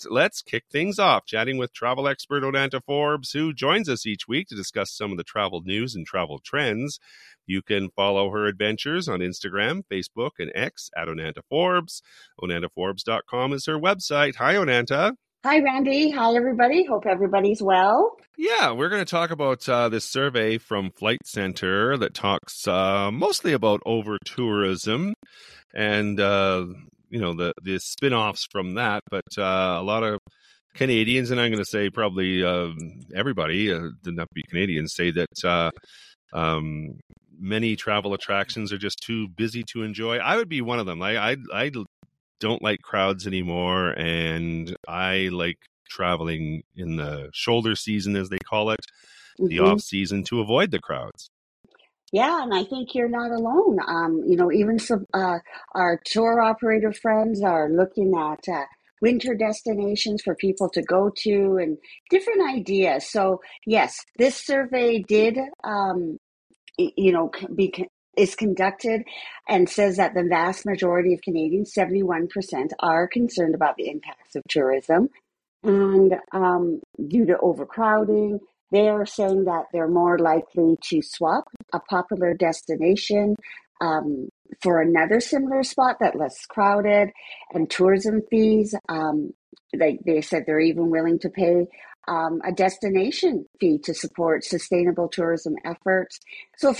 let's kick things off, chatting with travel expert Onanta Forbes, who joins us each week to discuss some of the travel news and travel trends. You can follow her adventures on Instagram, Facebook, and X at Onanta Forbes. OnantaForbes.com is her website. Hi, Onanta. Hi, Randy. Hi, everybody. Hope everybody's well. Yeah, we're going to talk about this survey from Flight Centre that talks mostly about over-tourism and, the spin-offs from that. But a lot of Canadians, and I'm going to say probably everybody, didn't have to be Canadians, say that many travel attractions are just too busy to enjoy. I would be one of them. I don't like crowds anymore, and I like traveling in the shoulder season, as they call it, the off season, to avoid the crowds. Yeah, and I think you're not alone. Even some our tour operator friends are looking at winter destinations for people to go to and different ideas. So yes, this survey did, is conducted and says that the vast majority of Canadians, 71%, are concerned about the impacts of tourism. And due to overcrowding, they are saying that they're more likely to swap a popular destination for another similar spot that's less crowded. And tourism fees, they said they're even willing to pay a destination fee to support sustainable tourism efforts. So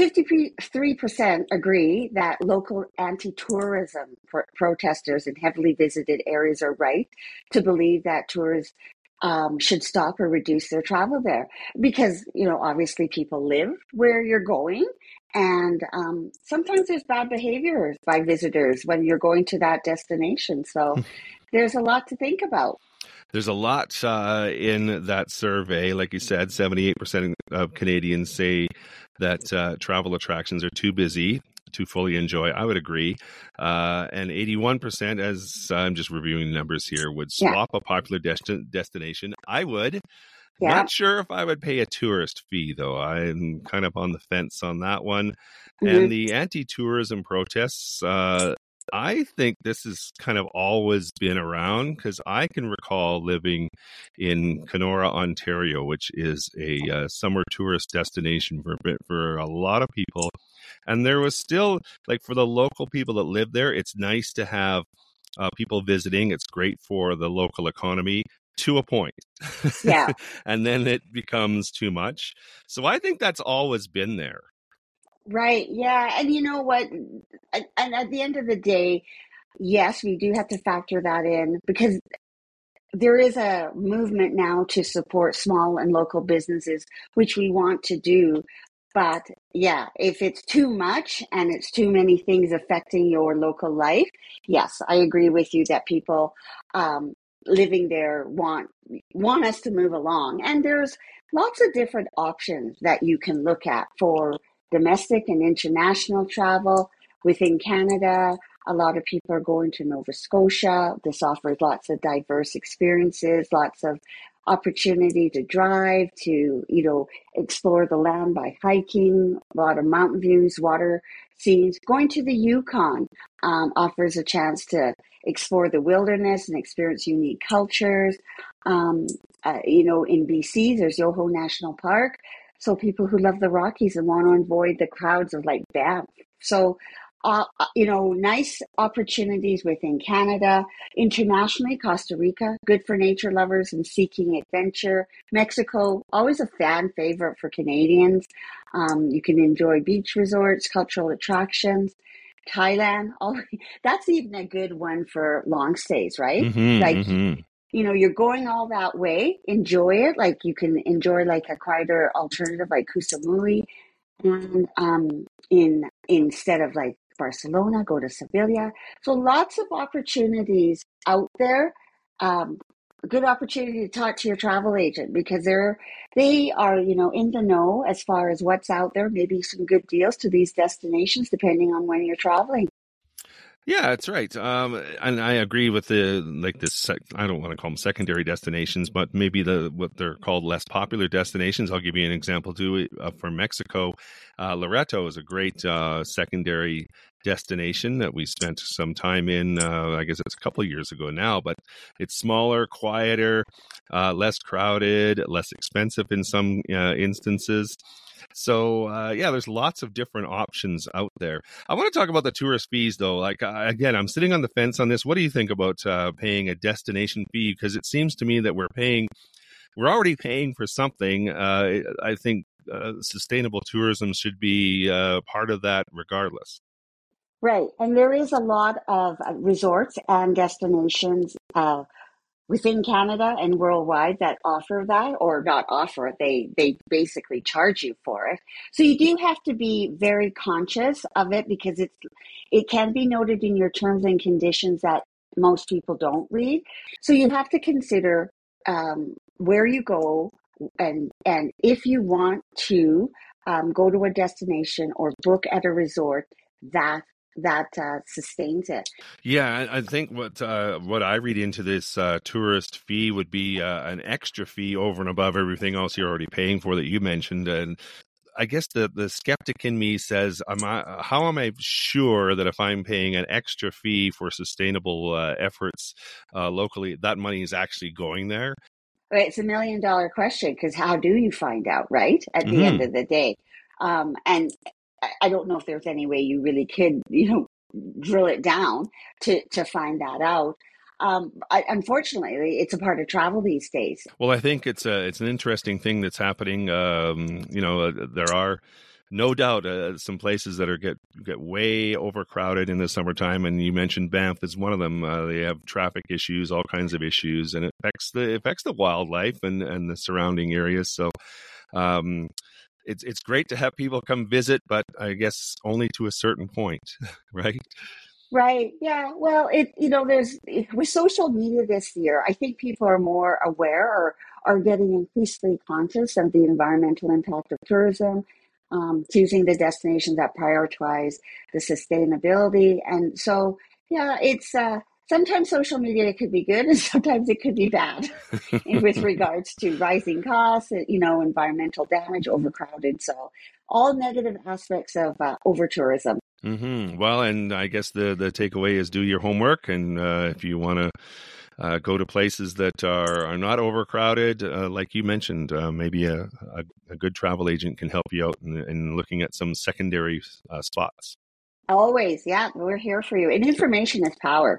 53% agree that local anti-tourism protesters in heavily visited areas are right to believe that tourists should stop or reduce their travel there. Because, obviously people live where you're going. And sometimes there's bad behavior by visitors when you're going to that destination. So there's a lot to think about. There's a lot in that survey. Like you said, 78% of Canadians say that travel attractions are too busy to fully enjoy. I would agree. And 81%, as I'm just reviewing numbers here, would swap a popular destination. I would. Yeah. Not sure if I would pay a tourist fee, though. I'm kind of on the fence on that one. And the anti-tourism protests, I think this has kind of always been around, because I can recall living in Kenora, Ontario, which is a summer tourist destination for a lot of people. And there was still, like, for the local people that live there, it's nice to have people visiting. It's great for the local economy to a point. Yeah. And then it becomes too much. So I think that's always been there. Right. Yeah. And you know what? And at the end of the day, yes, we do have to factor that in, because there is a movement now to support small and local businesses, which we want to do. But yeah, if it's too much and it's too many things affecting your local life, yes, I agree with you that people living there want us to move along. And there's lots of different options that you can look at for domestic and international travel within Canada. A lot of people are going to Nova Scotia. This offers lots of diverse experiences, lots of opportunity to drive, to, explore the land by hiking, a lot of mountain views, water scenes. Going to the Yukon offers a chance to explore the wilderness and experience unique cultures. In BC, there's Yoho National Park. So people who love the Rockies and want to avoid the crowds of like Banff. So, nice opportunities within Canada. Internationally, Costa Rica, good for nature lovers and seeking adventure. Mexico, always a fan favorite for Canadians. You can enjoy beach resorts, cultural attractions. Thailand, that's even a good one for long stays, right? You're going all that way, enjoy it. Like you can enjoy like a quieter alternative like Koh Samui, and instead of like Barcelona, go to Sevilla. So lots of opportunities out there. A good opportunity to talk to your travel agent, because they are, in the know as far as what's out there, maybe some good deals to these destinations depending on when you're traveling. Yeah, that's right. And I agree with I don't want to call them secondary destinations, but maybe what they're called less popular destinations. I'll give you an example too. For Mexico, Loreto is a great secondary destination that we spent some time in. I guess it's a couple of years ago now, but it's smaller, quieter, less crowded, less expensive in some instances. So, there's lots of different options out there. I want to talk about the tourist fees, though. Like, again, I'm sitting on the fence on this. What do you think about paying a destination fee? Because it seems to me that we're already paying for something. I think sustainable tourism should be part of that regardless. Right. And there is a lot of resorts and destinations within Canada and worldwide that offer that, or not offer it. They basically charge you for it. So you do have to be very conscious of it, because it can be noted in your terms and conditions that most people don't read. So you have to consider where you go, and if you want to go to a destination or book at a resort that sustains it. Yeah, I think what I read into this tourist fee would be an extra fee over and above everything else you're already paying for that you mentioned. And I guess the skeptic in me says, how am I sure that if I'm paying an extra fee for sustainable efforts locally, that money is actually going there? Right, it's $1 million question, because how do you find out, right? At the end of the day, and I don't know if there's any way you really could, drill it down to find that out. Unfortunately, it's a part of travel these days. Well, I think it's an interesting thing that's happening. There are no doubt some places that get way overcrowded in the summertime, and you mentioned Banff is one of them. They have traffic issues, all kinds of issues, and it affects the wildlife and the surrounding areas. So it's great to have people come visit, but I guess only to a certain point, right? Right. Yeah. Well, there's with social media this year, I think people are more aware, or are getting increasingly conscious of the environmental impact of tourism, choosing the destinations that prioritize the sustainability. And so, yeah, it's sometimes social media could be good and sometimes it could be bad with regards to rising costs, environmental damage, overcrowded. So all negative aspects of over tourism. Well, and I guess the takeaway is do your homework, and if you want to go to places that are not overcrowded, like you mentioned, maybe a good travel agent can help you out in looking at some secondary spots. Always, yeah, we're here for you. And information is power.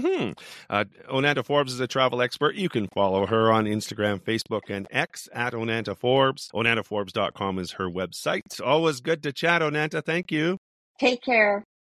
Onanta Forbes is a travel expert. You can follow her on Instagram, Facebook, and X at Onanta Forbes. OnantaForbes.com is her website. Always good to chat, Onanta. Thank you. Take care.